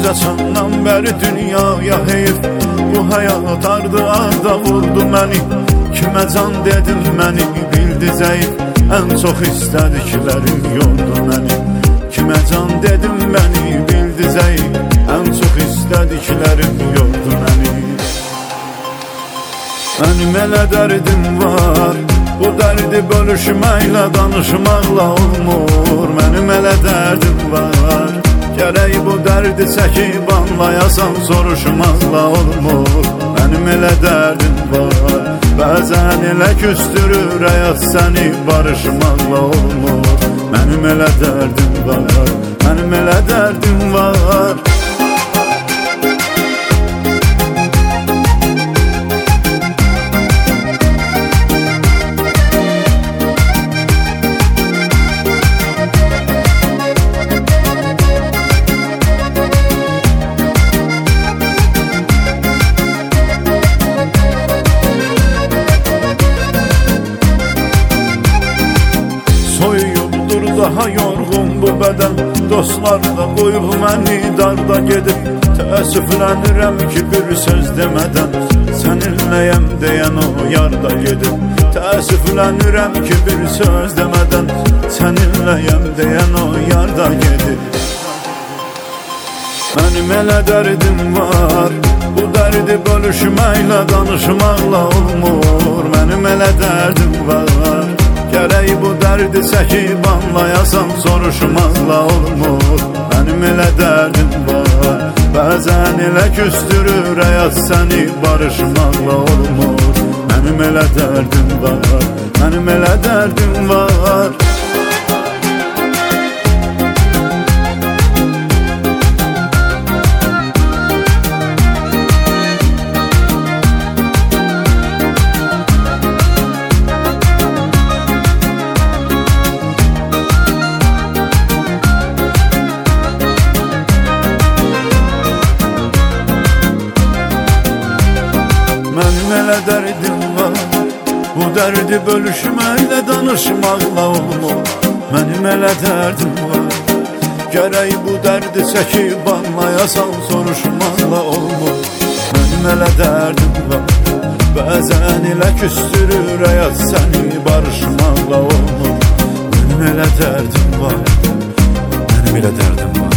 Yaşandan bəri dünyaya heyif, bu həyat ardı vurdu məni. Kimə can dedim məni bildi zəif, ən çox istədiklərim yordu məni. Kimə can dedim məni bildi zəif, ən çox istədiklərim yordu məni. Mənim elə dərdim var, bu dərdi bölüşməklə danışmaqla olmur. Mənim elə dərdim var, gərək bu dərdi çəkib anlayasan, soruşmaqla olmur. Mənim elə dərdim var, bəzən elə küstürür həyat səni, barışmaqla olmur. Mənim elə dərdim var, mənim elə dərdim var. Soyuyubdur daha yorğun bu bədən, dostlar da qoyub məni darda gedib. Təəssüflənirəm ki bir söz demədən, səninləyəm deyən o yarda gedib. Təəssüflənirəm ki bir söz demədən, səninləyəm deyən o yarda gedib. Mənim elə dərdim var, bu dərdi bölüşməklə danışmaqla olmur. Mənim elə dərdim var, gərək bu dərdi çəkib anlayasan, soruşmaqla olmur. Mənim elə dərdim var, bəzən elə küstürür həyat səni, barışmaqla olmur. Mənim elə dərdim var, mənim elə dərdim var. Mənim elə dərdim var, bu dərdi bölüşməklə danışmaqla olmur. Mənim elə dərdim var, gərək bu dərdi çəkib anlayasan, soruşmaqla olmur. Mənim elə dərdim var, bəzən elə küstürür həyat səni, barışmaqla olmur. Mənim elə dərdim var, mənim elə dərdim var.